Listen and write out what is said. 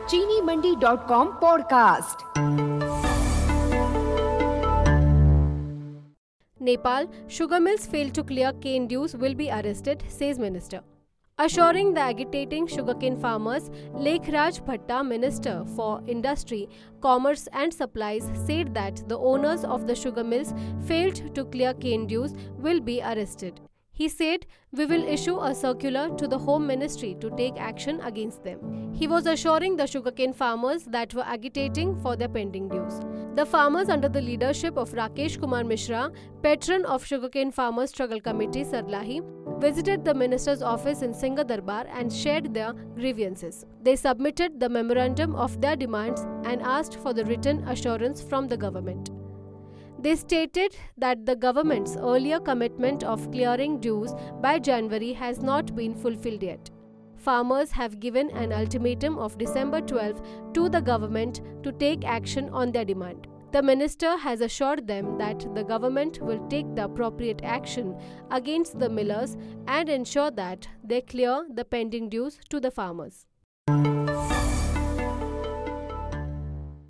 चीनीमंडी.com podcast. Nepal, sugar mills fail to clear cane dues will be arrested, says Minister. Assuring the agitating sugarcane farmers, Lekhraj Bhatta, Minister for Industry, Commerce and Supplies, said that the owners of the sugar mills failed to clear cane dues will be arrested. He said, "We will issue a circular to the Home Ministry to take action against them." He was assuring the sugarcane farmers that were agitating for their pending dues. The farmers under the leadership of Rakesh Kumar Mishra, patron of Sugarcane Farmers Struggle Committee Sarlahi, visited the minister's office in Singha Darbar and shared their grievances. They submitted the memorandum of their demands and asked for the written assurance from the government. They stated that the government's earlier commitment of clearing dues by January has not been fulfilled yet. Farmers have given an ultimatum of December 12 to the government to take action on their demand. The minister has assured them that the government will take the appropriate action against the millers and ensure that they clear the pending dues to the farmers.